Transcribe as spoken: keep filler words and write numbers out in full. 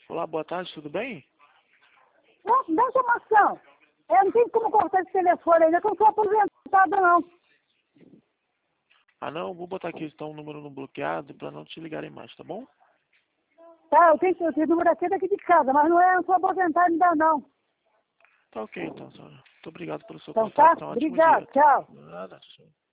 Olá, boa tarde, tudo bem? Não, dá informação. Eu não tenho como cortar esse telefone ainda, que eu não sou aposentada, não. Ah, não, vou botar aqui então o número no bloqueado para não te ligarem mais, tá bom? Tá, eu tenho, eu tenho número aqui daqui de casa, mas não é, eu não sou aposentada ainda, não. Tá ok então, senhora. Muito obrigado pelo seu Então tá? contato, tenha um ótimo Obrigado, dia. tchau. Nada, tchau.